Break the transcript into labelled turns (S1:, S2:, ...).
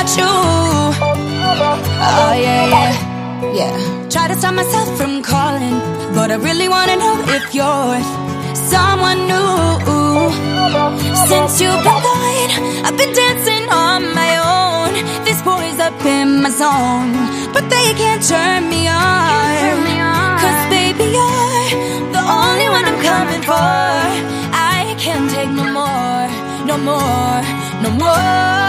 S1: you. Oh yeah, yeah, yeah. Try to stop myself from calling, but I really wanna know if you're someone new. Since you've been gone, I've been dancing on my own. This boy's up in my zone, but they can't turn me on. Cause baby, you're the only one I'm coming for. I can't take no more, no more, no more.